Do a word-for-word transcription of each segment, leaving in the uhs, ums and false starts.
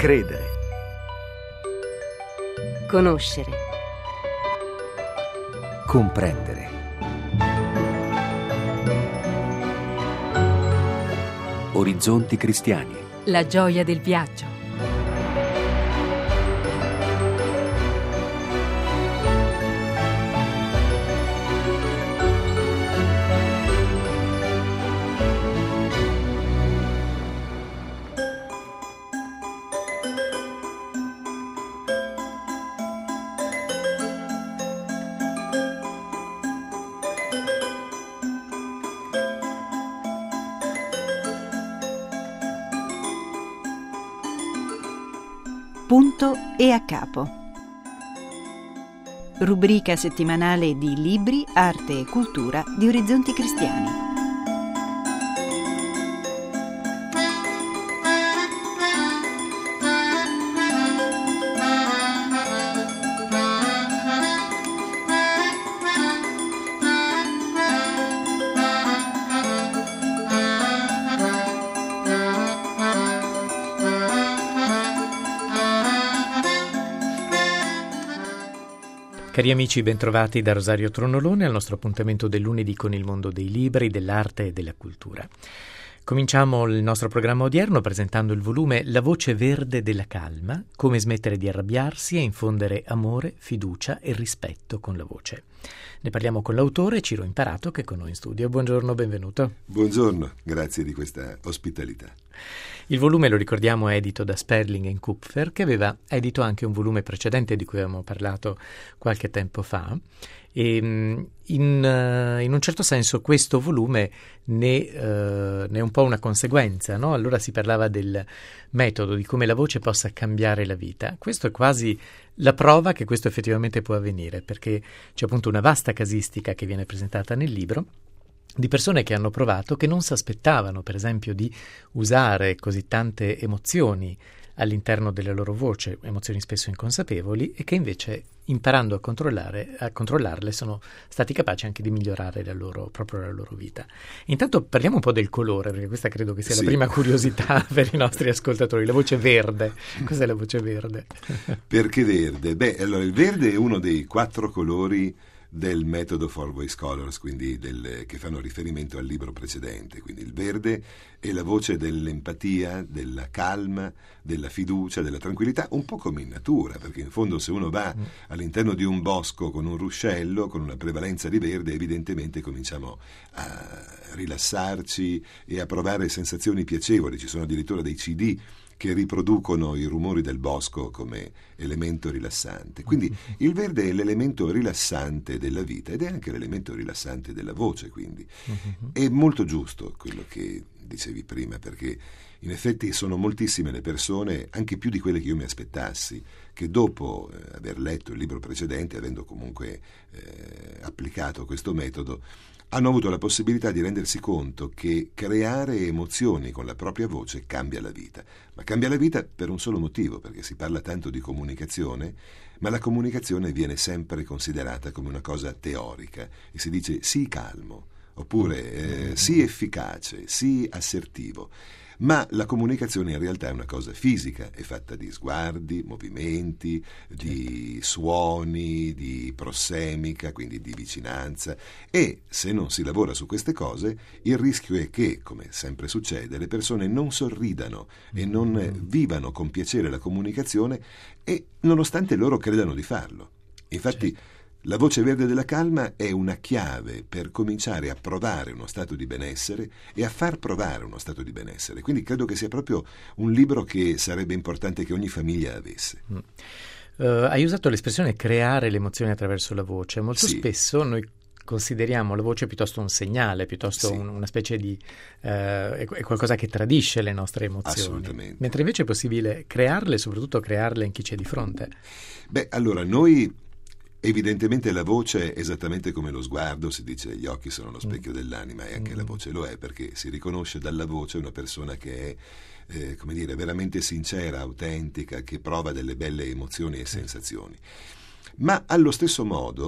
Credere. Conoscere. Comprendere. Orizzonti cristiani. La gioia del viaggio. Punto e a capo. Rubrica settimanale di libri, arte e cultura di Orizzonti Cristiani. Cari amici, bentrovati da Rosario Tronolone al nostro appuntamento del lunedì con il mondo dei libri, dell'arte e della cultura. Cominciamo il nostro programma odierno presentando il volume La voce verde della calma, come smettere di arrabbiarsi e infondere amore, fiducia e rispetto con la voce. Ne parliamo con l'autore Ciro Imparato, che è con noi in studio. Buongiorno, benvenuto. Buongiorno, grazie di questa ospitalità. Il volume, lo ricordiamo, è edito da Sperling and Kupfer, che aveva edito anche un volume precedente di cui avevamo parlato qualche tempo fa. E in, in un certo senso questo volume ne, uh, ne è un po' una conseguenza, no? Allora si parlava del metodo, di come la voce possa cambiare la vita. Questo è quasi la prova che questo effettivamente può avvenire, perché c'è appunto una vasta casistica che viene presentata nel libro di persone che hanno provato, che non si aspettavano, per esempio, di usare così tante emozioni all'interno della loro voce, emozioni spesso inconsapevoli, e che invece, imparando a controllare, a controllarle, sono stati capaci anche di migliorare la loro, proprio la loro vita. Intanto parliamo un po' del colore, perché questa credo che sia sì. la prima curiosità per i nostri ascoltatori. La voce verde. Cos'è la voce verde? Perché verde? Beh, allora il verde è uno dei quattro colori del metodo Four Voice Colors, quindi del, che fanno riferimento al libro precedente. Quindi il verde è la voce dell'empatia, della calma, della fiducia, della tranquillità, un po' come in natura, perché in fondo se uno va all'interno di un bosco con un ruscello, con una prevalenza di verde, evidentemente cominciamo a rilassarci e a provare sensazioni piacevoli. Ci sono addirittura dei C D che riproducono i rumori del bosco come elemento rilassante. Quindi il verde è l'elemento rilassante della vita ed è anche l'elemento rilassante della voce, quindi è molto giusto quello che dicevi prima, perché in effetti sono moltissime le persone, anche più di quelle che io mi aspettassi, che dopo eh, aver letto il libro precedente, avendo comunque eh, applicato questo metodo, hanno avuto la possibilità di rendersi conto che creare emozioni con la propria voce cambia la vita. Ma cambia la vita per un solo motivo, perché si parla tanto di comunicazione, ma la comunicazione viene sempre considerata come una cosa teorica e si dice sii calmo, oppure eh, sii efficace, sii assertivo. Ma la comunicazione in realtà è una cosa fisica, è fatta di sguardi, movimenti, di suoni, di prossemica, quindi di vicinanza, e se non si lavora su queste cose il rischio è che, come sempre succede, le persone non sorridano e non vivano con piacere la comunicazione, e nonostante loro credano di farlo. Infatti la voce verde della calma è una chiave per cominciare a provare uno stato di benessere e a far provare uno stato di benessere. Quindi credo che sia proprio un libro che sarebbe importante che ogni famiglia avesse. Mm. Uh, hai usato l'espressione creare le emozioni attraverso la voce. Molto sì. spesso noi consideriamo la voce piuttosto un segnale, piuttosto sì. un, una specie di uh, è, è qualcosa che tradisce le nostre emozioni. Assolutamente. Mentre invece è possibile crearle, soprattutto crearle in chi c'è di fronte. Beh, allora noi evidentemente la voce è esattamente come lo sguardo, si dice gli occhi sono lo specchio dell'anima, e anche mm. la voce lo è, perché si riconosce dalla voce una persona che è eh, come dire, veramente sincera, autentica, che prova delle belle emozioni e sensazioni. Ma allo stesso modo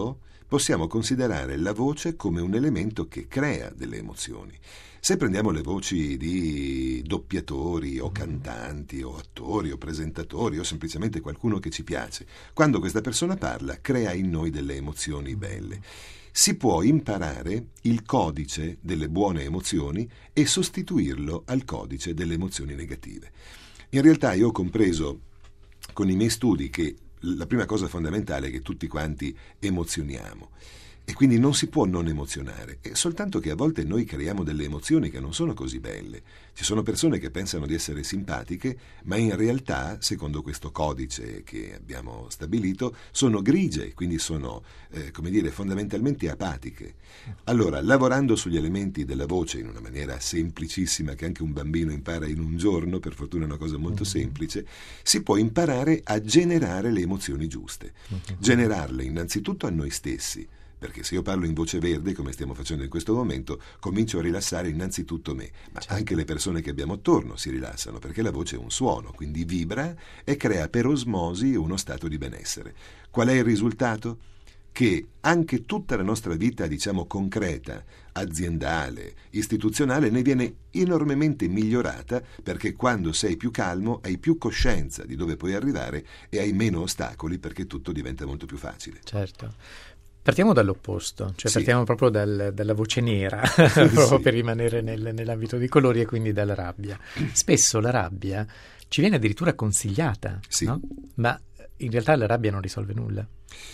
possiamo considerare la voce come un elemento che crea delle emozioni. Se prendiamo le voci di doppiatori o cantanti o attori o presentatori o semplicemente qualcuno che ci piace, quando questa persona parla crea in noi delle emozioni belle. Si può imparare il codice delle buone emozioni e sostituirlo al codice delle emozioni negative. In realtà io ho compreso con i miei studi che la prima cosa fondamentale è che tutti quanti emozioniamo. E quindi non si può non emozionare, è soltanto che a volte noi creiamo delle emozioni che non sono così belle. Ci sono persone che pensano di essere simpatiche, ma in realtà, secondo questo codice che abbiamo stabilito, sono grigie, quindi sono, eh, come dire, fondamentalmente apatiche. Allora, lavorando sugli elementi della voce in una maniera semplicissima, che anche un bambino impara in un giorno, per fortuna è una cosa molto semplice, si può imparare a generare le emozioni giuste. Generarle innanzitutto a noi stessi, perché se io parlo in voce verde, come stiamo facendo in questo momento, comincio a rilassare innanzitutto me, ma certo. Anche le persone che abbiamo attorno si rilassano, perché la voce è un suono, quindi vibra e crea per osmosi uno stato di benessere. Qual è il risultato? Che anche tutta la nostra vita, diciamo, concreta, aziendale, istituzionale, ne viene enormemente migliorata, perché quando sei più calmo hai più coscienza di dove puoi arrivare e hai meno ostacoli, perché tutto diventa molto più facile. Certo. Partiamo dall'opposto, cioè sì. partiamo proprio dal, dalla voce nera, proprio sì. per rimanere nel, nell'ambito dei colori e quindi dalla rabbia. Spesso la rabbia ci viene addirittura consigliata, sì. no? Ma in realtà la rabbia non risolve nulla.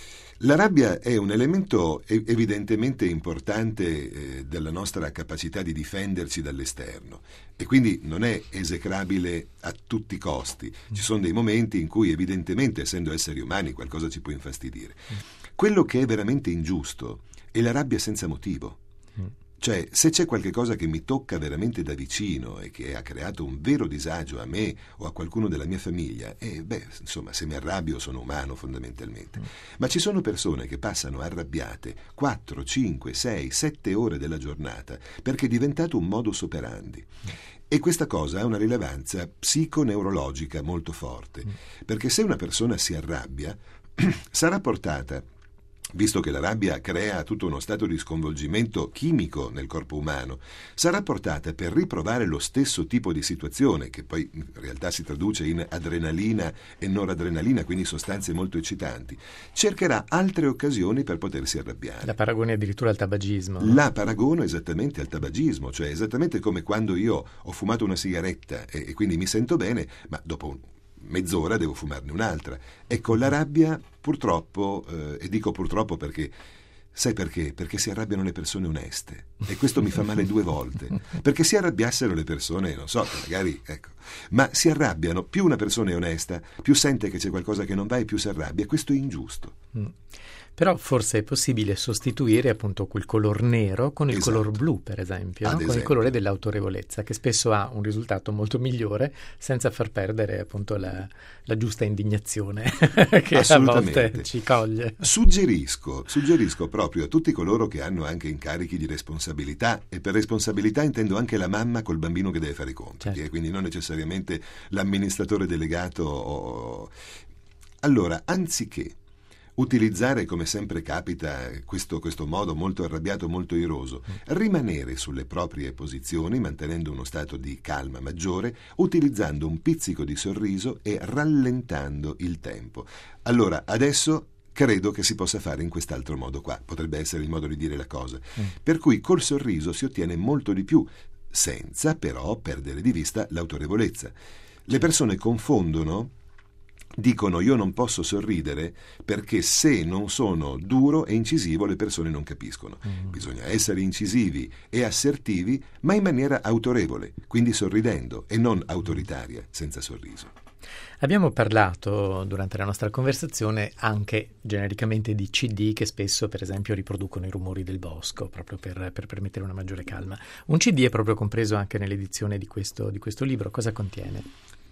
La rabbia è un elemento evidentemente importante eh, della nostra capacità di difenderci dall'esterno e quindi non è esecrabile a tutti i costi. Ci sono dei momenti in cui evidentemente, essendo esseri umani, qualcosa ci può infastidire. Quello che è veramente ingiusto è la rabbia senza motivo. Cioè, se c'è qualche cosa che mi tocca veramente da vicino e che ha creato un vero disagio a me o a qualcuno della mia famiglia, e beh, insomma, se mi arrabbio sono umano fondamentalmente. Mm. Ma ci sono persone che passano arrabbiate quattro, cinque, sei, sette ore della giornata perché è diventato un modus operandi. Mm. E questa cosa ha una rilevanza psiconeurologica molto forte, mm. perché se una persona si arrabbia, sarà portata, visto che la rabbia crea tutto uno stato di sconvolgimento chimico nel corpo umano, sarà portata per riprovare lo stesso tipo di situazione, che poi in realtà si traduce in adrenalina e noradrenalina, quindi sostanze molto eccitanti, cercherà altre occasioni per potersi arrabbiare. La paragoni addirittura al tabagismo. La paragono esattamente al tabagismo, cioè esattamente come quando io ho fumato una sigaretta e, e quindi mi sento bene, ma dopo un mezz'ora devo fumarne un'altra. Ecco, la rabbia purtroppo, eh, e dico purtroppo perché, sai perché? Perché si arrabbiano le persone oneste, e questo mi fa male due volte, perché si arrabbiassero le persone, non so, magari, ecco, ma si arrabbiano, più una persona è onesta, più sente che c'è qualcosa che non va e più si arrabbia, questo è ingiusto. Mm. Però forse è possibile sostituire appunto quel color nero con il esatto. color blu, per esempio, no? Con esempio. il colore dell'autorevolezza, che spesso ha un risultato molto migliore senza far perdere appunto la, la giusta indignazione che a volte ci coglie. Suggerisco, suggerisco proprio a tutti coloro che hanno anche incarichi di responsabilità, e per responsabilità intendo anche la mamma col bambino che deve fare i compiti, certo. E quindi non necessariamente l'amministratore delegato o... Allora, anziché utilizzare, come sempre capita, questo, questo modo molto arrabbiato, molto iroso, rimanere sulle proprie posizioni, mantenendo uno stato di calma maggiore, utilizzando un pizzico di sorriso e rallentando il tempo. Allora, adesso credo che si possa fare in quest'altro modo qua, potrebbe essere il modo di dire la cosa. Mm. Per cui col sorriso si ottiene molto di più, senza però perdere di vista l'autorevolezza. Le persone confondono, dicono io non posso sorridere perché se non sono duro e incisivo le persone non capiscono. Mm. Bisogna essere incisivi e assertivi, ma in maniera autorevole, quindi sorridendo e non autoritaria, senza sorriso. Abbiamo parlato durante la nostra conversazione anche genericamente di C D che spesso per esempio riproducono i rumori del bosco proprio per, per permettere una maggiore calma. Un C D è proprio compreso anche nell'edizione di questo, di questo libro. Cosa contiene?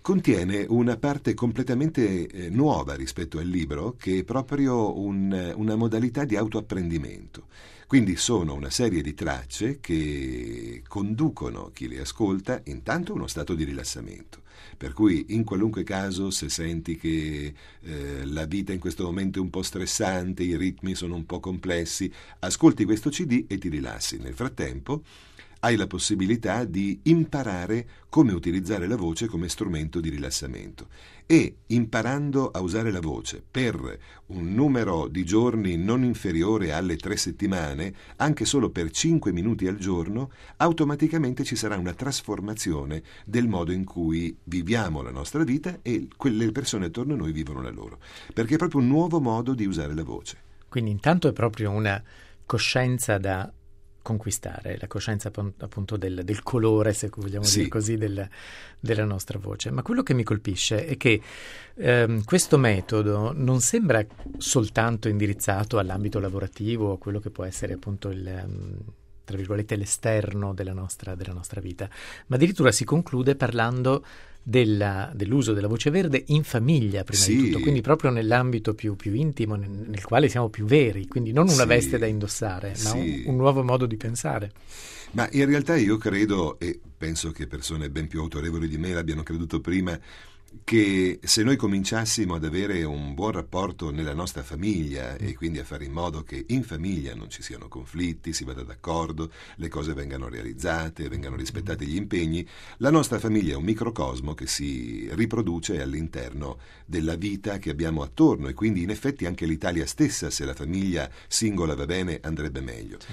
contiene una parte completamente eh, nuova rispetto al libro, che è proprio un, una modalità di autoapprendimento. Quindi sono una serie di tracce che conducono chi le ascolta intanto a uno stato di rilassamento. Per cui in qualunque caso, se senti che eh, la vita in questo momento è un po' stressante, i ritmi sono un po' complessi, ascolti questo C D e ti rilassi. Nel frattempo hai la possibilità di imparare come utilizzare la voce come strumento di rilassamento, e imparando a usare la voce per un numero di giorni non inferiore alle tre settimane, anche solo per cinque minuti al giorno, automaticamente ci sarà una trasformazione del modo in cui viviamo la nostra vita e quelle persone attorno a noi vivono la loro, perché è proprio un nuovo modo di usare la voce. Quindi intanto è proprio una coscienza da conquistare, la coscienza appunto del, del colore, se vogliamo sì. dire così, del, della nostra voce. Ma quello che mi colpisce è che ehm, questo metodo non sembra soltanto indirizzato all'ambito lavorativo, a quello che può essere appunto il, um, tra virgolette, l'esterno della nostra, della nostra vita, ma addirittura si conclude parlando Della, dell'uso della voce verde in famiglia, prima sì. di tutto, quindi proprio nell'ambito più, più intimo, nel, nel quale siamo più veri, quindi non una sì. veste da indossare, ma sì. un, un nuovo modo di pensare. Ma in realtà io credo, e penso che persone ben più autorevoli di me l'abbiano creduto prima, che se noi cominciassimo ad avere un buon rapporto nella nostra famiglia e quindi a fare in modo che in famiglia non ci siano conflitti, si vada d'accordo, le cose vengano realizzate, vengano rispettati gli impegni, la nostra famiglia è un microcosmo che si riproduce all'interno della vita che abbiamo attorno, e quindi in effetti anche l'Italia stessa, se la famiglia singola va bene, andrebbe meglio. Sì.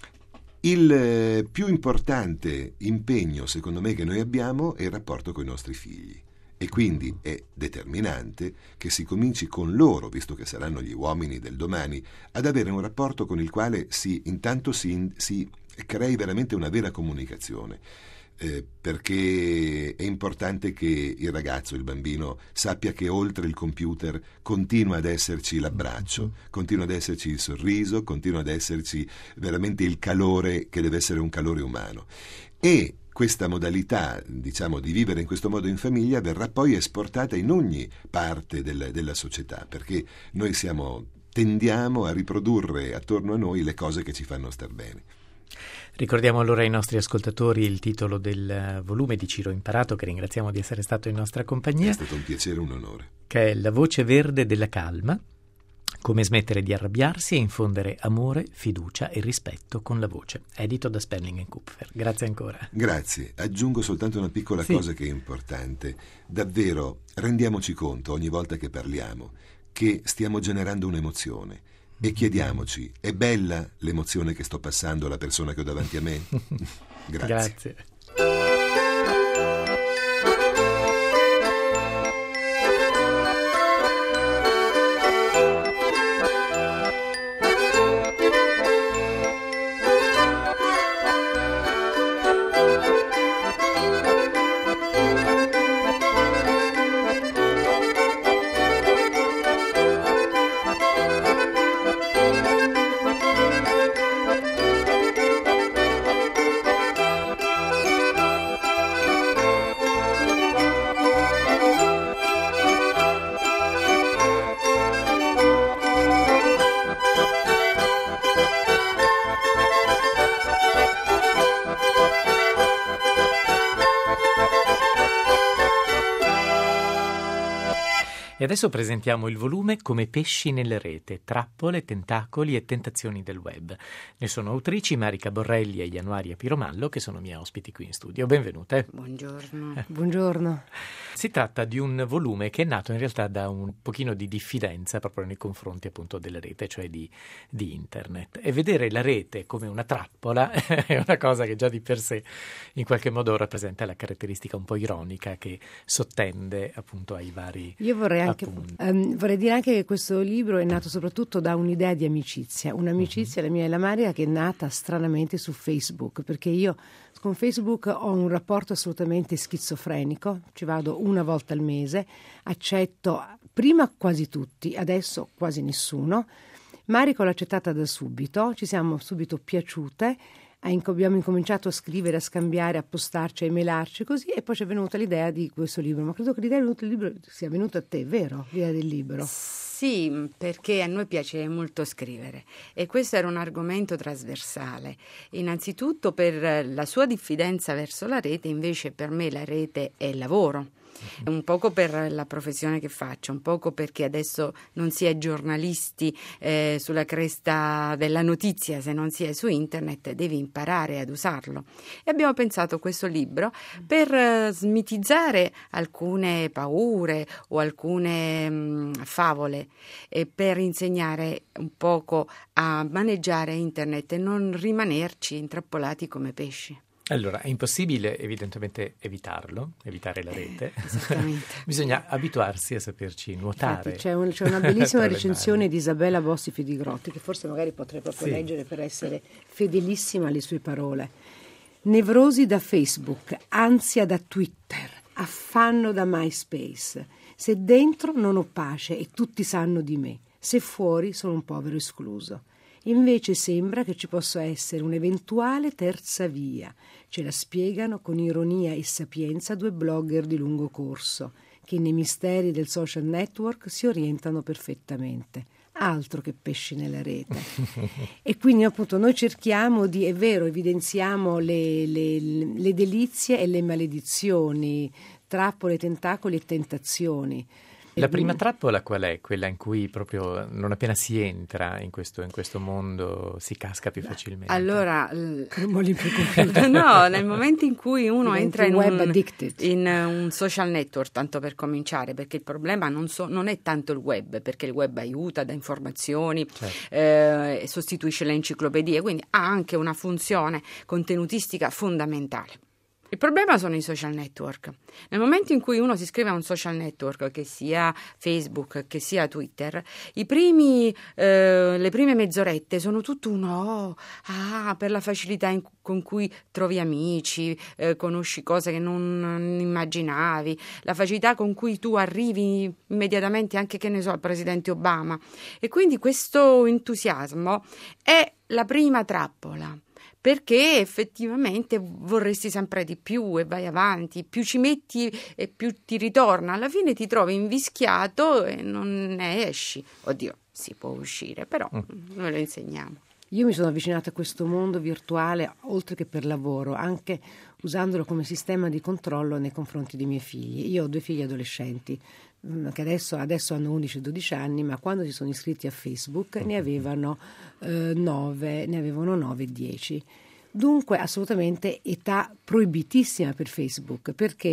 Il più importante impegno, secondo me, che noi abbiamo è il rapporto con i nostri figli. E quindi è determinante che si cominci con loro, visto che saranno gli uomini del domani, ad avere un rapporto con il quale si, intanto si, si crei veramente una vera comunicazione, eh, perché è importante che il ragazzo, il bambino, sappia che oltre il computer continua ad esserci l'abbraccio, continua ad esserci il sorriso, continua ad esserci veramente il calore che deve essere un calore umano. E questa modalità, diciamo, di vivere in questo modo in famiglia verrà poi esportata in ogni parte del, della società, perché noi siamo, tendiamo a riprodurre attorno a noi le cose che ci fanno star bene. Ricordiamo allora ai nostri ascoltatori il titolo del volume di Ciro Imparato, che ringraziamo di essere stato in nostra compagnia. È stato un piacere, un onore. Che è La voce verde della calma. Come smettere di arrabbiarsi e infondere amore, fiducia e rispetto con la voce. Edito da Sperling and Kupfer. Grazie ancora. Grazie. Aggiungo soltanto una piccola sì. cosa che è importante. Davvero, rendiamoci conto ogni volta che parliamo che stiamo generando un'emozione e chiediamoci, è bella l'emozione che sto passando alla persona che ho davanti a me? Grazie. Grazie. E adesso presentiamo il volume Come pesci nelle rete, trappole, tentacoli e tentazioni del web. Ne sono autrici Marica Borrelli e Januaria Piromallo, che sono miei ospiti qui in studio. Benvenute. Buongiorno. Eh. Buongiorno. Si tratta di un volume che è nato in realtà da un pochino di diffidenza proprio nei confronti appunto della rete, cioè di, di internet. E vedere la rete come una trappola è una cosa che già di per sé in qualche modo rappresenta la caratteristica un po' ironica che sottende appunto ai vari Io vorrei anche um, vorrei dire anche che questo libro è nato soprattutto da un'idea di amicizia, un'amicizia, uh-huh. la mia e la Maria, che è nata stranamente su Facebook, perché io con Facebook ho un rapporto assolutamente schizofrenico, ci vado una volta al mese, accetto prima quasi tutti, adesso quasi nessuno. Marico l'ha accettata da subito, ci siamo subito piaciute, abbiamo incominciato a scrivere, a scambiare, a postarci, a emailarci così, e poi ci è venuta l'idea di questo libro. Ma credo che l'idea del libro sia venuta a te, vero? L'idea del libro? Sì, perché a noi piace molto scrivere e questo era un argomento trasversale. Innanzitutto per la sua diffidenza verso la rete, invece per me la rete è lavoro. Un poco per la professione che faccio, un poco perché adesso non si è giornalisti eh, sulla cresta della notizia, se non si è su internet devi imparare ad usarlo. E abbiamo pensato a questo libro per eh, smitizzare alcune paure o alcune mh, favole e per insegnare un poco a maneggiare internet e non rimanerci intrappolati come pesci. Allora, è impossibile evidentemente evitarlo, evitare la rete. Esattamente. Bisogna abituarsi a saperci nuotare. Infatti, c'è, un, c'è una bellissima recensione di Isabella Bossi Fidigrotti, che forse magari potrei proprio sì. leggere per essere fedelissima alle sue parole. Nevrosi da Facebook, ansia da Twitter, affanno da MySpace. Se dentro non ho pace e tutti sanno di me, se fuori sono un povero escluso. Invece sembra che ci possa essere un'eventuale terza via. Ce la spiegano con ironia e sapienza due blogger di lungo corso, che nei misteri del social network si orientano perfettamente. Altro che pesci nella rete. E quindi appunto noi cerchiamo di, è vero, evidenziamo le, le, le delizie e le maledizioni, trappole, tentacoli e tentazioni. La prima trappola qual è? Quella in cui proprio non appena si entra in questo, in questo mondo si casca più facilmente? Allora, l- no, nel momento in cui uno Diventi entra in web un, addicted. in un social network, tanto per cominciare, perché il problema non, so, non è tanto il web, perché il web aiuta, dà informazioni, certo. eh, sostituisce le enciclopedie, quindi ha anche una funzione contenutistica fondamentale. Il problema sono i social network. Nel momento in cui uno si iscrive a un social network, che sia Facebook, che sia Twitter, i primi, eh, le prime mezz'orette sono tutto un oh, ah, per la facilità in, con cui trovi amici, eh, conosci cose che non, non immaginavi, la facilità con cui tu arrivi immediatamente anche, che ne so, al presidente Obama. E quindi questo entusiasmo è la prima trappola. Perché effettivamente vorresti sempre di più e vai avanti, più ci metti e più ti ritorna, alla fine ti trovi invischiato e non ne esci. Oddio, si può uscire, però noi lo insegniamo. Io mi sono avvicinata a questo mondo virtuale oltre che per lavoro, anche usandolo come sistema di controllo nei confronti dei miei figli. Io ho due figli adolescenti che adesso, adesso hanno undici dodici anni, ma quando si sono iscritti a Facebook ne avevano eh, nove, ne avevano nove dieci. Dunque assolutamente età proibitissima per Facebook, perché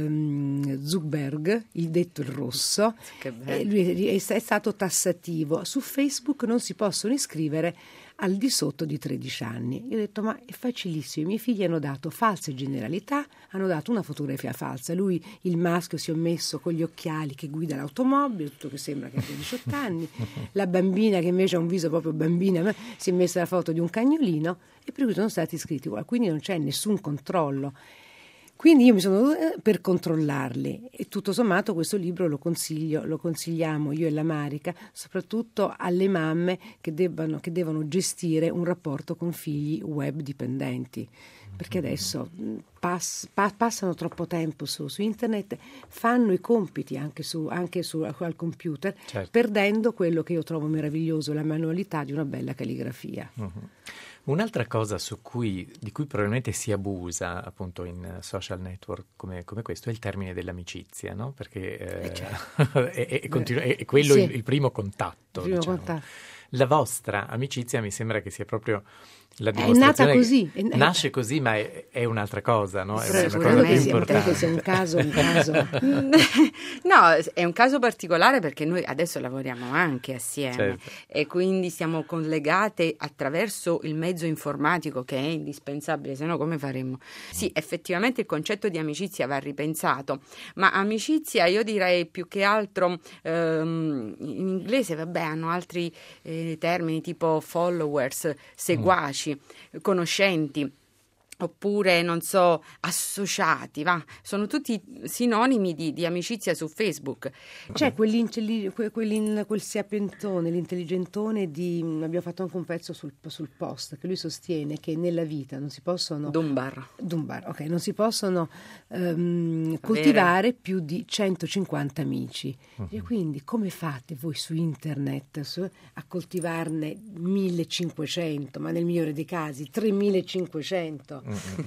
ehm, Zuckerberg, il detto il rosso, eh, lui è, è stato tassativo. Su Facebook non si possono iscrivere al di sotto di tredici anni. Io ho detto, ma è facilissimo, i miei figli hanno dato false generalità, hanno dato una fotografia falsa. Lui, il maschio, si è messo con gli occhiali che guida l'automobile, tutto che sembra che abbia diciotto anni, la bambina che invece ha un viso proprio bambina si è messa la foto di un cagnolino, e per cui sono stati iscritti, quindi non c'è nessun controllo. Quindi io mi sono per controllarli, e tutto sommato questo libro lo consiglio, lo consigliamo io e la Marica, soprattutto alle mamme che debbano, che devono gestire un rapporto con figli web dipendenti, perché adesso pass, pa, passano troppo tempo su, su internet, fanno i compiti anche, su, anche su, al computer, certo. Perdendo quello che io trovo meraviglioso, la manualità di una bella calligrafia. Uh-huh. Un'altra cosa su cui, di cui probabilmente si abusa appunto in social network come, come questo è il termine dell'amicizia, no? Perché eh, eh certo. è, è, continu- è quello sì. il, il primo contatto. Il primo diciamo. contatto. La vostra amicizia mi sembra che sia proprio la è nata così. È, nasce così, ma è, è un'altra cosa, no? È sì, una cosa più sia, importante. Che sia un caso, un caso. No, è un caso particolare perché noi adesso lavoriamo anche assieme, certo. E quindi siamo collegate attraverso il mezzo informatico che è indispensabile, se no come faremmo? Sì, effettivamente il concetto di amicizia va ripensato, ma amicizia io direi più che altro ehm, in inglese, vabbè, hanno altri eh, termini tipo followers, seguaci, mm. conoscenti. oppure, non so, associati, va? Sono tutti sinonimi di, di amicizia su Facebook. C'è quell'intelli- que- quell'in- quel sapientone, l'intelligentone di... abbiamo fatto anche un pezzo sul, sul Post, che lui sostiene che nella vita non si possono... Dunbar. Dunbar, ok, non si possono um, coltivare più di centocinquanta amici. Uh-huh. E quindi come fate voi su internet su, a coltivarne millecinquecento, ma nel migliore dei casi tremilacinquecento?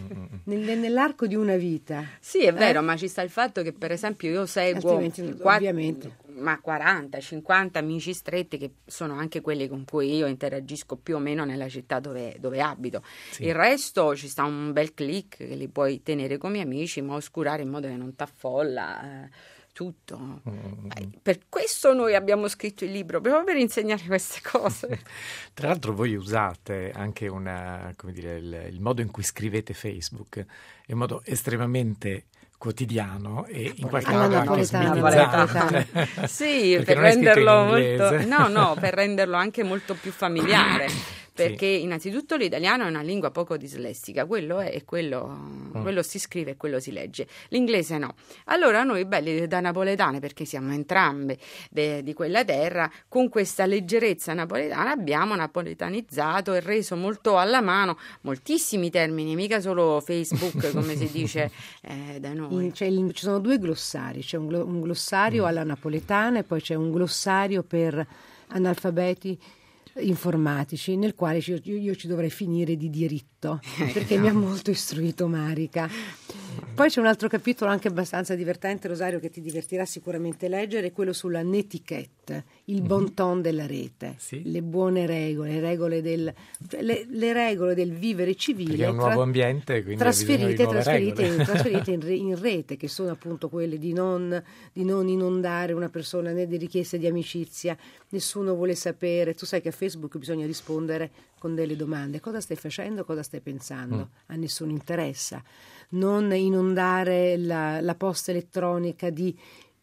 Nel, nell'arco di una vita. Sì, è vero, eh? ma ci sta il fatto che per esempio io seguo quattro, ovviamente ma quaranta cinquanta amici stretti che sono anche quelli con cui io interagisco più o meno nella città dove, dove abito. Sì. Il resto ci sta un bel click che li puoi tenere come amici ma oscurare in modo che non t'affolla eh, tutto. Mm. Per questo noi abbiamo scritto il libro, proprio per insegnare queste cose. Tra l'altro voi usate anche una, come dire, il, il modo in cui scrivete Facebook è un modo estremamente quotidiano e in qualche modo anche sminimizzato. Sì, per renderlo molto no, no, per renderlo anche molto più familiare. Perché sì. Innanzitutto l'italiano è una lingua poco dislessica, quello è e quello, mm. quello si scrive e quello si legge. L'inglese no. Allora noi belli da napoletane, perché siamo entrambe de, di quella terra, con questa leggerezza napoletana abbiamo napoletanizzato e reso molto alla mano moltissimi termini, mica solo Facebook come si dice eh, da noi. In, ci sono due glossari, c'è un, un glossario mm. alla napoletana e poi c'è un glossario per analfabeti informatici nel quale io, io ci dovrei finire di diritto perché mi ha molto istruito Marica. Poi c'è un altro capitolo anche abbastanza divertente, Rosario, che ti divertirà sicuramente leggere, quello sulla netiquette, il mm-hmm. bon ton della rete, sì. le buone regole, le regole del cioè le, le regole del vivere civile. Perché è un nuovo tra, ambiente, quindi trasferite, trasferite, in, trasferite in, re, in rete, che sono appunto quelle di non, di non inondare una persona né di richieste di amicizia, nessuno vuole sapere. Tu sai che a Facebook bisogna rispondere con delle domande: cosa stai facendo, cosa stai pensando? Mm. A nessuno interessa. Non inondare la, la posta elettronica di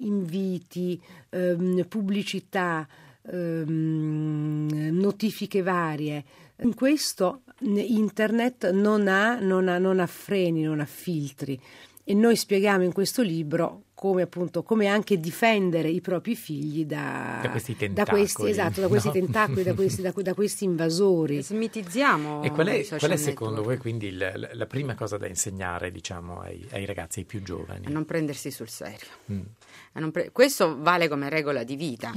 inviti, ehm, pubblicità, ehm, notifiche varie. In questo internet non ha, non ha, non ha freni, non ha filtri. E noi spieghiamo in questo libro come appunto come anche difendere i propri figli da, da questi tentacoli, da questi, esatto, da questi no? tentacoli, da questi, da, da questi invasori. Smitizziamo. E qual è, qual è secondo voi quindi il, la prima cosa da insegnare, diciamo, ai, ai ragazzi, ai più giovani? A non prendersi sul serio. Mm. A non pre- questo vale come regola di vita.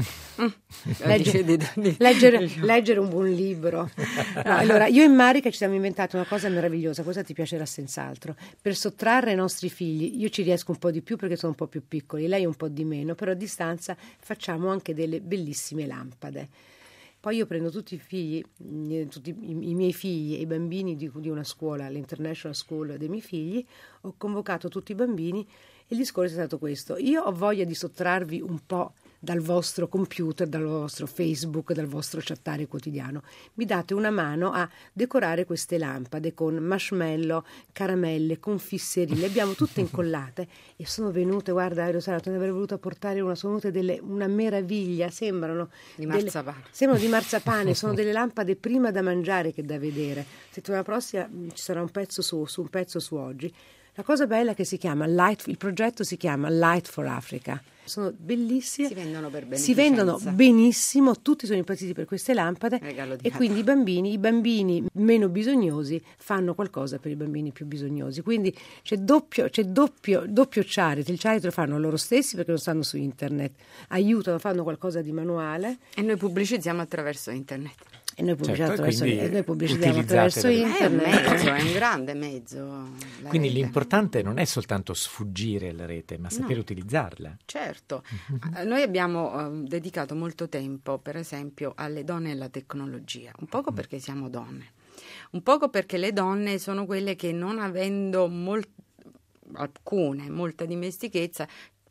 Leggere, leggere, leggere un buon libro. No, allora, io e Marica ci siamo inventati una cosa meravigliosa, questa ti piacerà senz'altro. Per sottrarre ai nostri figli, io ci riesco un po' di più perché sono un po' più piccoli, lei un po' di meno, però a distanza facciamo anche delle bellissime lampade. Poi io prendo tutti i figli, tutti i, i miei figli e i bambini di, di una scuola, l'International School dei miei figli, ho convocato tutti i bambini e il discorso è stato questo: io ho voglia di sottrarvi un po' dal vostro computer, dal vostro Facebook, dal vostro chattare quotidiano. Mi date una mano a decorare queste lampade con marshmallow, caramelle, confisserie, le abbiamo tutte incollate e sono venute, guarda Rosario, te ne avrei voluto portare una, sono venute delle, una meraviglia, sembrano di marzapane, delle, sembrano di marzapane, sono delle lampade prima da mangiare che da vedere. Settimana prossima ci sarà un pezzo su, su un pezzo su oggi. La cosa bella è che si chiama Light, il progetto si chiama Light for Africa. Sono bellissime. Si vendono per beneficenza. Si vendono benissimo, tutti sono impazziti per queste lampade e Natale. Quindi i bambini, i bambini meno bisognosi fanno qualcosa per i bambini più bisognosi. Quindi c'è doppio, c'è doppio, doppio charity. Il charity lo fanno loro stessi perché non stanno su internet, aiutano, fanno qualcosa di manuale. E noi pubblicizziamo attraverso internet. E noi pubblicizziamo certo, attraverso, e noi pubblicizziamo attraverso internet. È un mezzo, è un grande mezzo. Quindi rete. L'importante non è soltanto sfuggire alla rete, ma sapere no. utilizzarla. Certo. Mm-hmm. Noi abbiamo uh, dedicato molto tempo, per esempio, alle donne e alla tecnologia. Un poco mm. perché siamo donne, un poco perché le donne sono quelle che, non avendo molt- alcune, molta dimestichezza,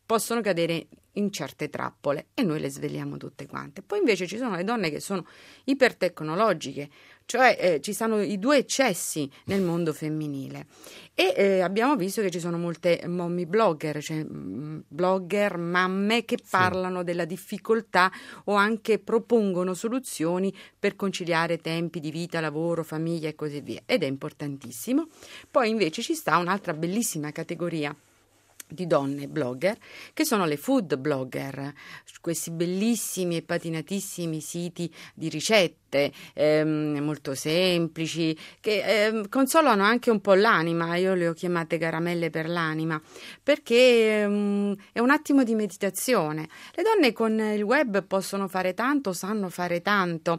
possono cadere in certe trappole e noi le svegliamo tutte quante. Poi invece ci sono le donne che sono ipertecnologiche, cioè eh, ci sono i due eccessi nel mondo femminile e eh, abbiamo visto che ci sono molte mommy blogger, cioè mh, blogger mamme che parlano sì. della difficoltà o anche propongono soluzioni per conciliare tempi di vita, lavoro, famiglia e così via, ed è importantissimo. Poi invece ci sta un'altra bellissima categoria di donne blogger che sono le food blogger, questi bellissimi e patinatissimi siti di ricette ehm, molto semplici che ehm, consolano anche un po' l'anima. Io le ho chiamate caramelle per l'anima perché ehm, è un attimo di meditazione. Le donne con il web possono fare tanto, sanno fare tanto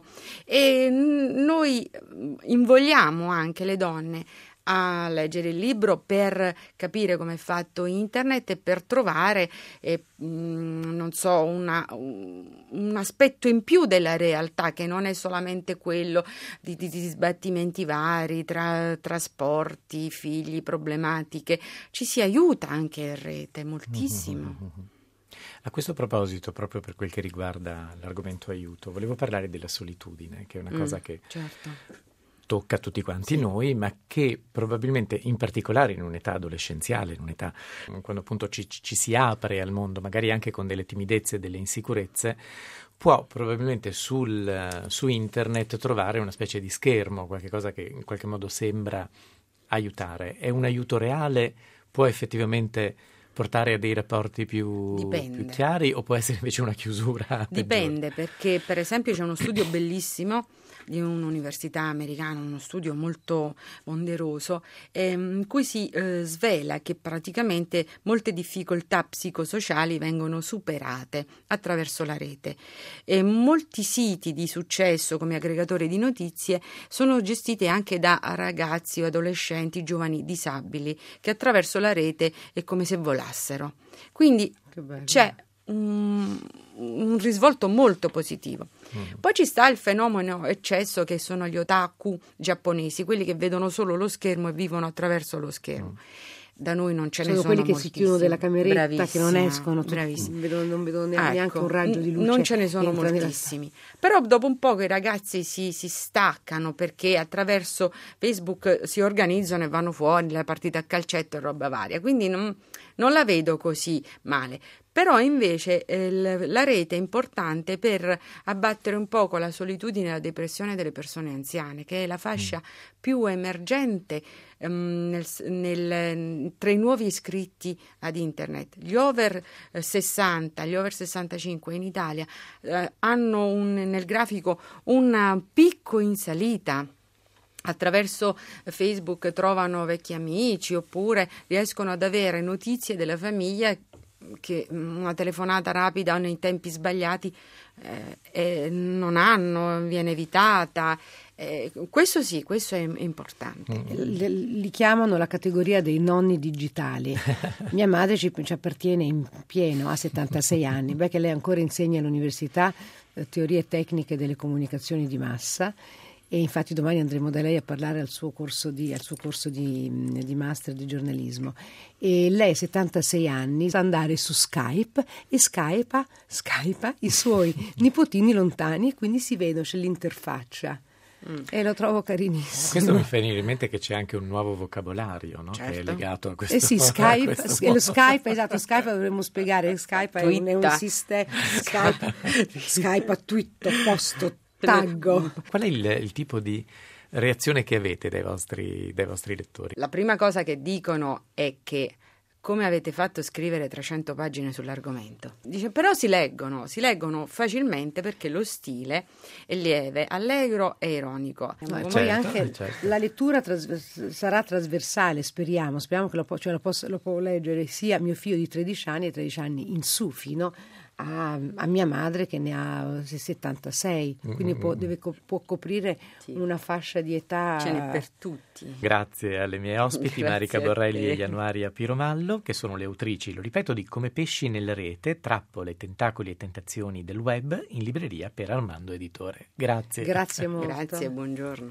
e noi invogliamo anche le donne a leggere il libro per capire come è fatto internet e per trovare eh, mh, non so una, un, un aspetto in più della realtà che non è solamente quello di, di, di sbattimenti vari tra trasporti, figli, problematiche. Ci si aiuta anche in rete moltissimo. A questo proposito, proprio per quel che riguarda l'argomento aiuto, volevo parlare della solitudine, che è una mm, cosa che certo. tocca a tutti quanti sì. noi, ma che probabilmente in particolare in un'età adolescenziale, in un'età quando appunto ci, ci si apre al mondo, magari anche con delle timidezze e delle insicurezze, può probabilmente sul, su internet trovare una specie di schermo, qualche cosa che in qualche modo sembra aiutare. È un aiuto reale? Può effettivamente portare a dei rapporti più, più chiari o può essere invece una chiusura? Dipende, perché per esempio c'è uno studio bellissimo di un'università americana, uno studio molto ponderoso, ehm, in cui si eh, svela che praticamente molte difficoltà psicosociali vengono superate attraverso la rete. E molti siti di successo come aggregatori di notizie sono gestiti anche da ragazzi o adolescenti, giovani disabili, che attraverso la rete è come se volassero. Quindi c'è un, un risvolto molto positivo. Mm. Poi ci sta il fenomeno eccesso che sono gli otaku giapponesi, quelli che vedono solo lo schermo e vivono attraverso lo schermo. Mm. Da noi non ce sono ne sono quelli che moltissimi. Si chiudono della cameretta, Bravissima, che non escono, bravissimi. Non vedono, non vedono neanche ecco, un raggio di luce. Non ce ne sono moltissimi. Nella... Però dopo un po' che i ragazzi si, si staccano perché attraverso Facebook si organizzano e vanno fuori la partita a calcetto e roba varia. Quindi non, non la vedo così male. Però invece eh, la rete è importante per abbattere un poco la solitudine e la depressione delle persone anziane, che è la fascia mm. più emergente um, nel, nel, tra i nuovi iscritti ad internet. Gli over sessanta, gli over sessantacinque in Italia eh, hanno un, nel grafico un picco in salita. Attraverso Facebook trovano vecchi amici oppure riescono ad avere notizie della famiglia che una telefonata rapida nei tempi sbagliati eh, eh, non hanno, viene evitata. Eh, questo sì, questo è, è importante. Li, li chiamano la categoria dei nonni digitali. Mia madre ci, ci appartiene in pieno, ha settantasei anni, beh, che lei ancora insegna all'università eh, teorie tecniche delle comunicazioni di massa. E infatti domani andremo da lei a parlare al suo corso di, al suo corso di, di master di giornalismo. E lei ha settantasei anni, sa andare su Skype e skypa, skypa i suoi nipotini lontani e quindi si vedono, c'è l'interfaccia. Mm. E lo trovo carinissimo. Questo mi fa venire in mente che c'è anche un nuovo vocabolario, no? Certo. Che è legato a questo. Eh sì, Skype, lo Skype, esatto, Skype dovremmo spiegare, Skype è un, è un sistema, Skype, Skype a tutto, posto, taggo. Qual è il, il tipo di reazione che avete dai vostri, dai vostri lettori? La prima cosa che dicono è che come avete fatto a scrivere trecento pagine sull'argomento? Dice, però si leggono, si leggono facilmente perché lo stile è lieve, allegro e ironico. No, poi certo, anche certo. La lettura trasvers- sarà trasversale, speriamo, speriamo che lo, po- cioè lo, posso, lo può leggere sia mio figlio di tredici anni e tredici anni in su fino a, a mia madre che ne ha settantasei, quindi mm-hmm. può, deve, può coprire sì. una fascia di età. Ce n'è per tutti. Grazie alle mie ospiti Marica Borrelli e Januaria Piromallo, che sono le autrici, lo ripeto, di Come pesci nella rete, trappole, tentacoli e tentazioni del web, in libreria per Armando Editore. Grazie. Grazie molto. Grazie, buongiorno.